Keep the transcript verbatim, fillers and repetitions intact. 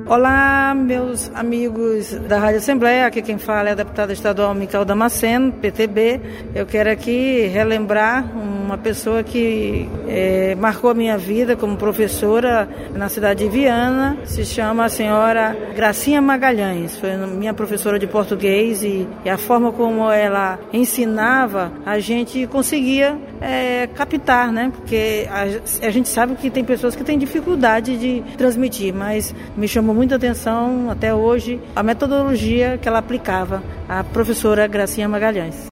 Olá, meus amigos da Rádio Assembleia, aqui quem fala é a deputada estadual Micael Damasceno, P T B. Eu quero aqui relembrar uma pessoa que é, marcou a minha vida como professora na cidade de Viana, se chama a senhora Gracinha Magalhães. Foi minha professora de português e, e a forma como ela ensinava, a gente conseguia é, captar, né? Porque a, a gente sabe que tem pessoas que têm dificuldade de transmitir, mas me chamou muita atenção até hoje a metodologia que ela aplicava, a professora Gracinha Magalhães.